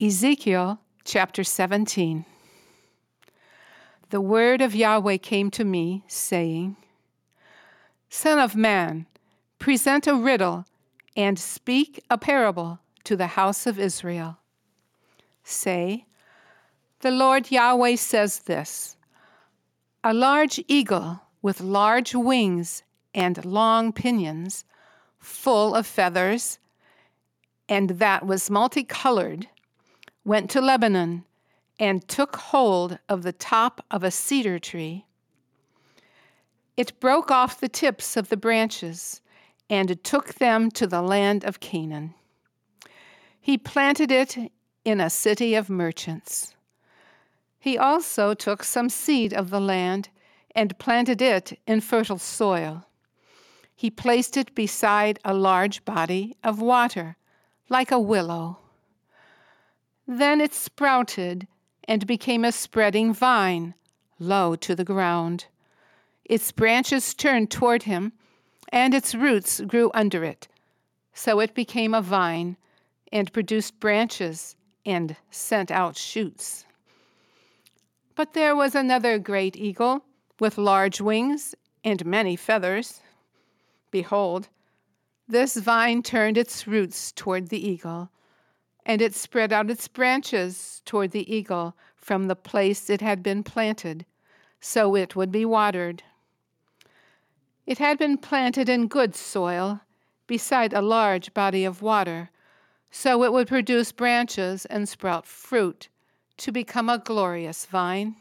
Ezekiel chapter 17. The word of Yahweh came to me, saying, Son of man, present a riddle and speak a parable to the house of Israel. Say, the Lord Yahweh says this, a large eagle with large wings and long pinions, full of feathers, and that was multicolored, went to Lebanon and took hold of the top of a cedar tree. It broke off the tips of the branches and took them to the land of Canaan. He planted it in a city of merchants. He also took some seed of the land and planted it in fertile soil. He placed it beside a large body of water, like a willow. Then it sprouted and became a spreading vine, low to the ground. Its branches turned toward him, and its roots grew under it. So it became a vine, and produced branches, and sent out shoots. But there was another great eagle, with large wings and many feathers. Behold, this vine turned its roots toward the eagle, and it spread out its branches toward the eagle from the place it had been planted, so it would be watered. It had been planted in good soil, beside a large body of water, so it would produce branches and sprout fruit, to become a glorious vine.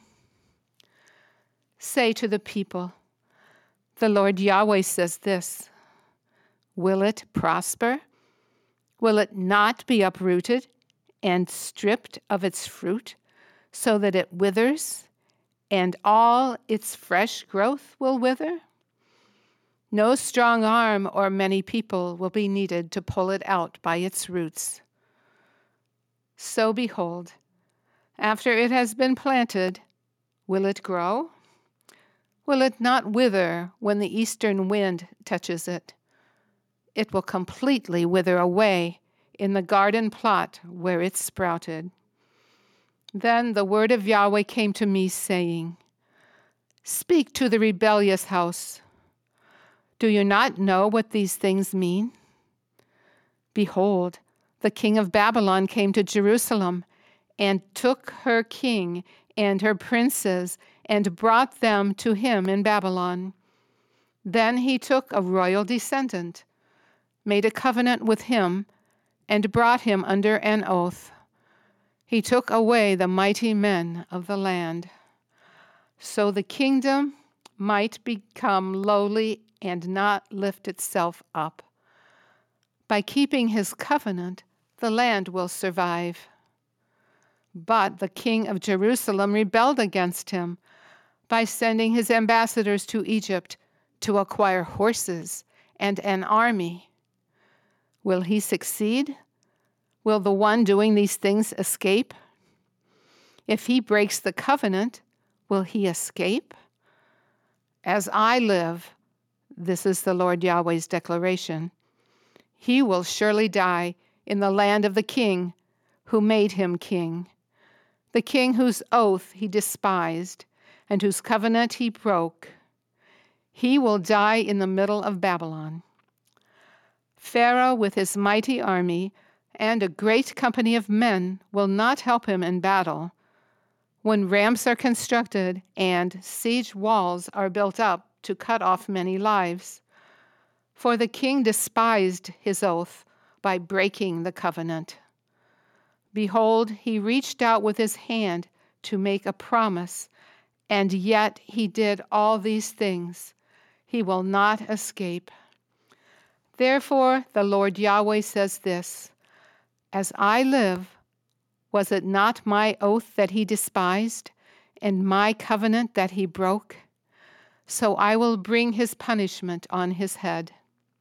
Say to the people, the Lord Yahweh says this, will it prosper? Will it not be uprooted and stripped of its fruit, so that it withers, and all its fresh growth will wither? No strong arm or many people will be needed to pull it out by its roots. So behold, after it has been planted, will it grow? Will it not wither when the eastern wind touches it? It will completely wither away in the garden plot where it sprouted. Then the word of Yahweh came to me, saying, Speak to the rebellious house. Do you not know what these things mean? Behold, the king of Babylon came to Jerusalem and took her king and her princes and brought them to him in Babylon. Then he took a royal descendant, made a covenant with him, and brought him under an oath. He took away the mighty men of the land. So the kingdom might become lowly and not lift itself up. By keeping his covenant, the land will survive. But the king of Jerusalem rebelled against him by sending his ambassadors to Egypt to acquire horses and an army. Will he succeed? Will the one doing these things escape? If he breaks the covenant, will he escape? As I live, this is the Lord Yahweh's declaration, he will surely die in the land of the king who made him king, the king whose oath he despised and whose covenant he broke. He will die in the middle of Babylon. Pharaoh with his mighty army and a great company of men will not help him in battle. When ramps are constructed and siege walls are built up to cut off many lives. For the king despised his oath by breaking the covenant. Behold, he reached out with his hand to make a promise, and yet he did all these things. He will not escape. Therefore, the Lord Yahweh says this, as I live, was it not my oath that he despised, and my covenant that he broke? So I will bring his punishment on his head.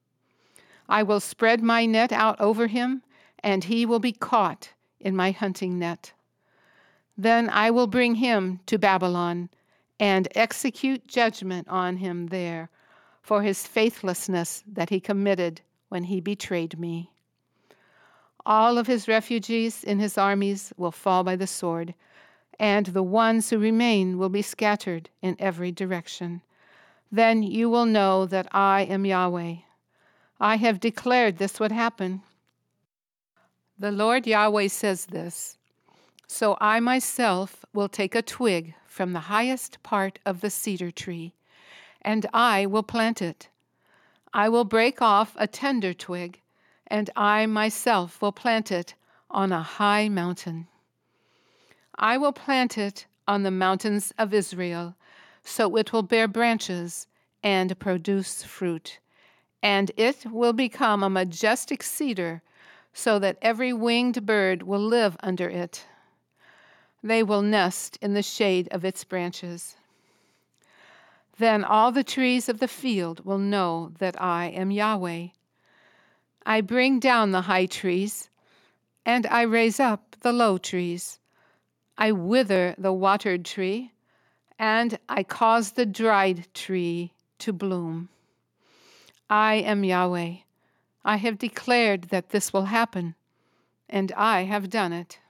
I will spread my net out over him, and he will be caught in my hunting net. Then I will bring him to Babylon, and execute judgment on him there, for his faithlessness that he committed when he betrayed me. All of his refugees in his armies will fall by the sword, and the ones who remain will be scattered in every direction. Then you will know that I am Yahweh. I have declared this would happen. The Lord Yahweh says this: So I myself will take a twig from the highest part of the cedar tree, and I will plant it. I will break off a tender twig, and I myself will plant it on a high mountain. I will plant it on the mountains of Israel, so it will bear branches and produce fruit, and it will become a majestic cedar, so that every winged bird will live under it. They will nest in the shade of its branches. Then all the trees of the field will know that I am Yahweh. I bring down the high trees, and I raise up the low trees. I wither the watered tree, and I cause the dried tree to bloom. I am Yahweh. I have declared that this will happen, and I have done it.